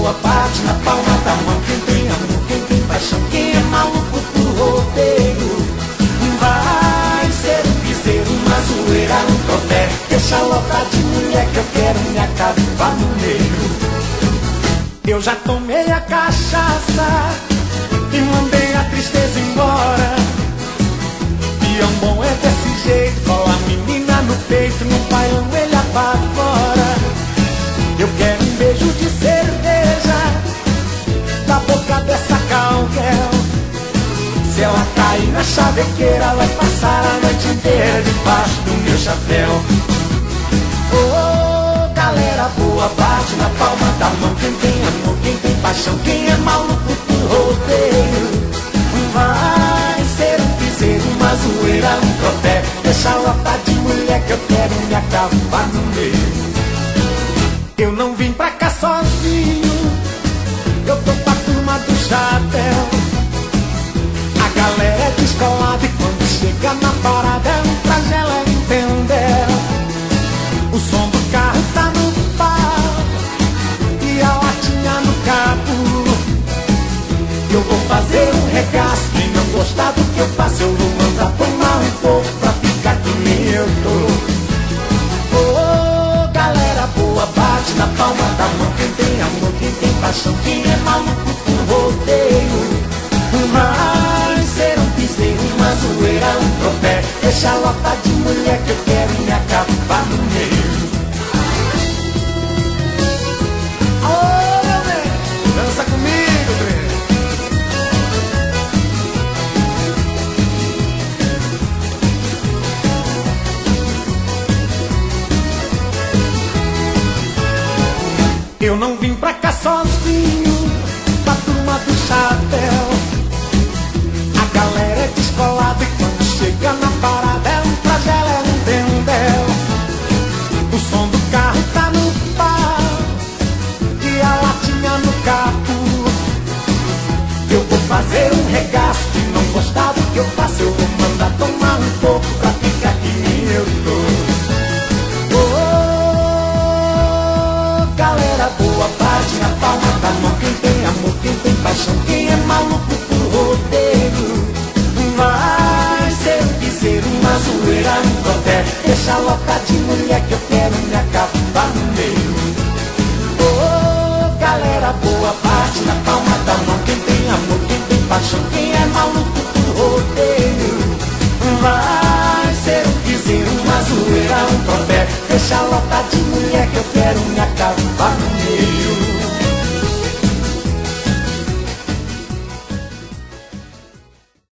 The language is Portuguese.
boa, bate na palma da mão. Quem tem amor, quem tem paixão, quem é maluco pro rodeio. Vai ser um piseiro, uma zoeira, um tropé. Deixa lotar de mulher que eu quero me acabar no meio. Eu já tomei a cachaça e mandei a tristeza embora. Peão bom é desse jeito, cola a menina no peito, no baião ele apavora. Eu quero um beijo de cerveja da boca dessa cowgirl. Se ela cair na chavequeira, vai passar a noite inteira debaixo do meu chapéu. Oh, galera boa, bate na palma da mão. Quem tem amor, quem tem paixão, quem é maluco pro rodeio. Vai ser um piseiro, uma zoeira, um tropé. Deixa lotar de mulher que eu quero me acabar no meio. Eu não vim pra cá sozinho, eu tô pra turma do chapéu. A galera é descolada e quando chega na parada é um flagelo entender. O som do carro tá no pau e a latinha no cabo. Eu vou fazer um regaço, quem não gostar do que eu faço eu vou mandar tomar um pouco pra ficar que nem eu tô. Oh, galera boa, bate na palma da mão. Quem tem amor, quem tem paixão, quem é maluco pro rodeio. Vai ser um piseiro, uma zoeira, um tropé. Deixa lotar de mulher que eu quero me acabar no meio. Oh, meu bem, dança comigo, bem. Eu não vim pra cá sozinho, pra turma do chapéu. A galera é descolada e quando chega na parada é um flagelo, é um dendel. O som do carro tá no pau e a latinha no capo. Eu vou fazer um regaço, quem não gostar do que eu faço eu vou mandar tomar um pouco pra ficar que nem eu tô. Galera boa, bate na palma da mão. Quem tem amor, quem tem paixão, quem é maluco pro rodeio. Vai ser um piseiro, uma zoeira, um tropé. Deixa lotar de mulher que eu quero me acabar no meio. Oh, galera boa, bate na palma da mão. Quem tem amor, quem tem paixão, quem é maluco pro rodeio. Vai ser um piseiro, uma zoeira, um tropé. Deixa lotar de mulher que eu quero me acabar.